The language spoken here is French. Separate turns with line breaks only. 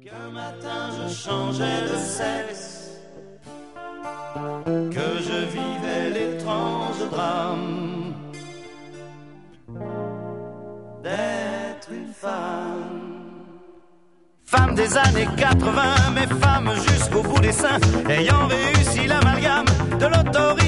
Qu'un matin je changeais de sexe, que je vivais l'étrange drame d'être une femme. Femme des années 80, mais femme jusqu'au bout des seins, ayant réussi l'amalgame de l'autorité